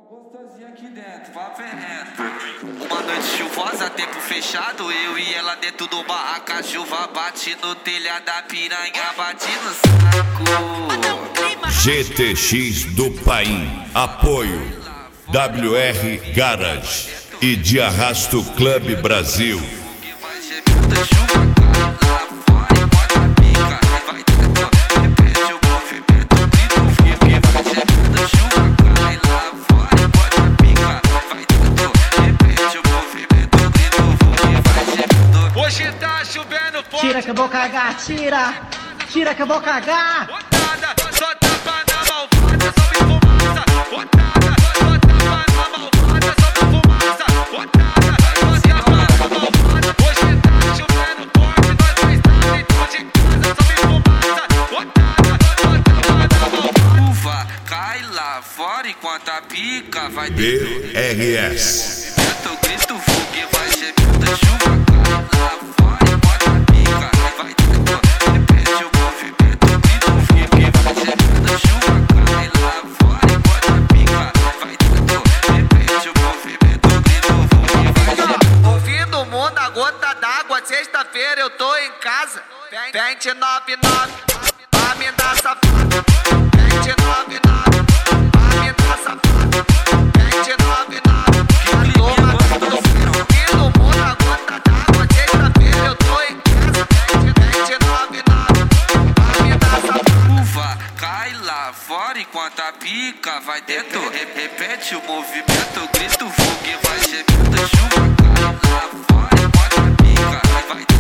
Gostosinha aqui dentro, papo é reto. Uma noite chuvosa, tempo fechado, eu e ela dentro do barraca. Chuva bate no telhado, da piranha bate no saco. GTX do Paim, apoio WR Garage e de Arrasto Club Brasil. Hoje tá chovendo forte. Tira que eu vou cagar, tira! Tira que eu vou cagar! Otada, só tapa na malvada, sobe fumaça. Otada, só tapa na malvada, sobe fumaça. Otada, só tapa na malvada. Hoje tá chovendo forte, nós dois tá dentro de casa, sobe fumaça. Otada, só tapa na malvada. Uva, cai lá fora enquanto a pica vai dentro. BRS. Eu grito fogo, vai gemendo a chuva. Sexta-feira eu tô em casa. 299 pra me dar safado. 299 pra me dar safado. 299 toma tudo e no mundo a gota d'água. Sexta-feira eu tô em casa. 299 pra me dar safado. Uva, cai lá fora enquanto a pica vai dentro. Repete o movimento, grito fogo e vai gemendo chuva. Cai lá fora enquanto a pica vai dentro.